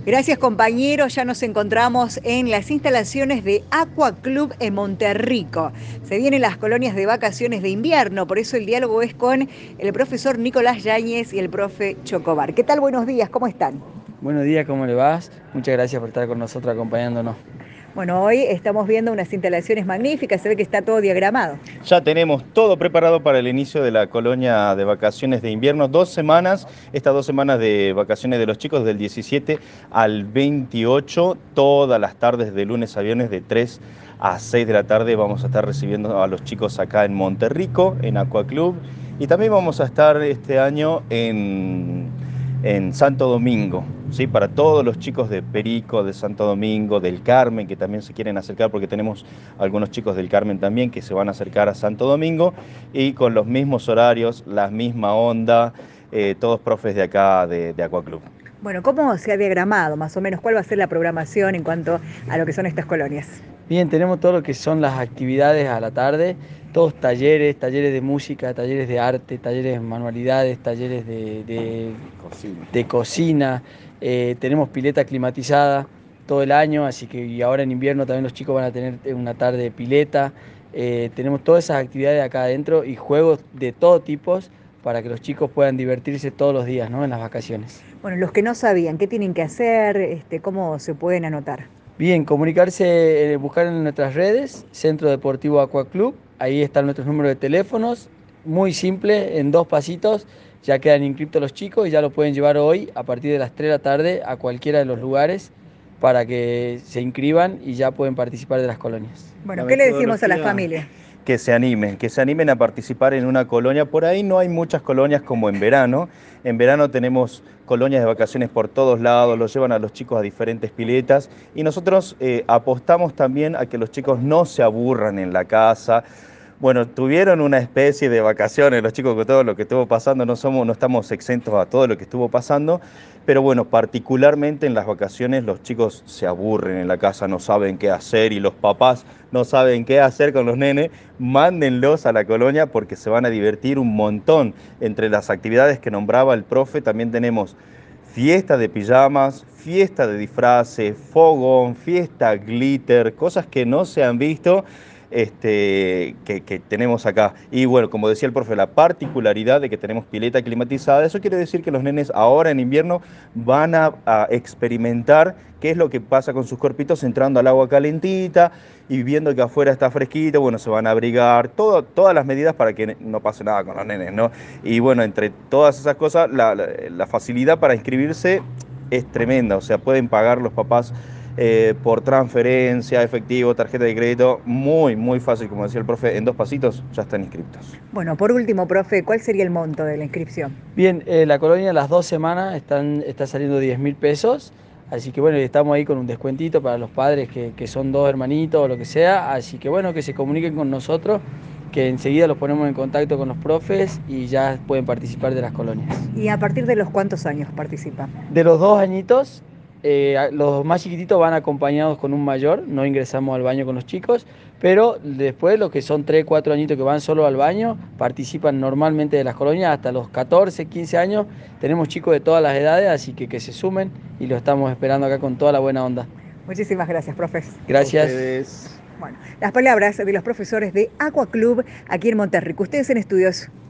Gracias, compañeros. Ya nos encontramos en las instalaciones de Aqua Club en Monterrico. Se vienen las colonias de vacaciones de invierno, por eso el diálogo es con el profesor Nicolás Yáñez y el profe Chocobar. ¿Qué tal? Buenos días, ¿cómo están? Buenos días, ¿cómo le vas? Muchas gracias por estar con nosotros acompañándonos. Bueno, hoy estamos viendo unas instalaciones magníficas, se ve que está todo diagramado. Ya tenemos todo preparado para el inicio de la colonia de vacaciones de invierno. 2 semanas, estas 2 semanas de vacaciones de los chicos del 17 al 28, todas las tardes de lunes a viernes de 3 a 6 de la tarde vamos a estar recibiendo a los chicos acá en Monterrico, en Aqua Club. Y también vamos a estar este año en Santo Domingo, ¿sí? Para todos los chicos de Perico, de Santo Domingo, del Carmen, que también se quieren acercar, porque tenemos algunos chicos del Carmen también que se van a acercar a Santo Domingo, y con los mismos horarios, la misma onda, todos profes de acá de Aqua Club. Bueno, ¿cómo se ha diagramado más o menos? ¿Cuál va a ser la programación en cuanto a lo que son estas colonias? Bien, tenemos todo lo que son las actividades a la tarde, todos talleres, talleres de música, talleres de arte, talleres de manualidades, talleres de cocina. Tenemos pileta climatizada todo el año, así que y ahora en invierno también los chicos van a tener una tarde de pileta. Tenemos todas esas actividades acá adentro y juegos de todo tipo para que los chicos puedan divertirse todos los días, ¿no? En las vacaciones. Bueno, los que no sabían, ¿qué tienen que hacer? ¿Cómo se pueden anotar? Bien, comunicarse, buscar en nuestras redes, Centro Deportivo Aqua Club, ahí están nuestros números de teléfonos, muy simple, en 2 pasitos, ya quedan inscriptos los chicos y ya lo pueden llevar hoy a partir de las 3 de la tarde a cualquiera de los lugares para que se inscriban y ya pueden participar de las colonias. Bueno, ¿qué le decimos a la familia? Que se animen a participar en una colonia. Por ahí no hay muchas colonias como en verano. En verano tenemos colonias de vacaciones por todos lados, los llevan a los chicos a diferentes piletas y nosotros apostamos también a que los chicos no se aburran en la casa. Bueno, tuvieron una especie de vacaciones los chicos con todo lo que estuvo pasando, no estamos exentos a todo lo que estuvo pasando, pero bueno, particularmente en las vacaciones los chicos se aburren en la casa, no saben qué hacer y los papás no saben qué hacer con los nenes, mándenlos a la colonia porque se van a divertir un montón. Entre las actividades que nombraba el profe también tenemos fiesta de pijamas, fiesta de disfraces, fogón, fiesta glitter, cosas que no se han visto, que tenemos acá. Y bueno, como decía el profe, la particularidad de que tenemos pileta climatizada, eso quiere decir que los nenes ahora en invierno van a experimentar qué es lo que pasa con sus cuerpitos entrando al agua calentita y viendo que afuera está fresquito, bueno, se van a abrigar, todas las medidas para que no pase nada con los nenes, ¿no? Y bueno, entre todas esas cosas, la facilidad para inscribirse es tremenda, o sea, pueden pagar los papás por transferencia, efectivo, tarjeta de crédito, muy fácil, como decía el profe, en 2 pasitos ya están inscriptos. Bueno, por último, profe, ¿cuál sería el monto de la inscripción? Bien, la colonia las 2 semanas está saliendo 10.000 pesos, así que bueno, estamos ahí con un descuentito para los padres que son dos hermanitos o lo que sea, así que bueno, que se comuniquen con nosotros, que enseguida los ponemos en contacto con los profes y ya pueden participar de las colonias. ¿Y a partir de los cuántos años participan? De los 2 añitos, los más chiquititos van acompañados con un mayor, no ingresamos al baño con los chicos, pero después los que son 3, 4 añitos que van solo al baño, participan normalmente de las colonias hasta los 14, 15 años. Tenemos chicos de todas las edades, así que se sumen y lo estamos esperando acá con toda la buena onda. Muchísimas gracias, profes. Gracias. Bueno, las palabras de los profesores de Aqua Club aquí en Monterrico. Ustedes en estudios.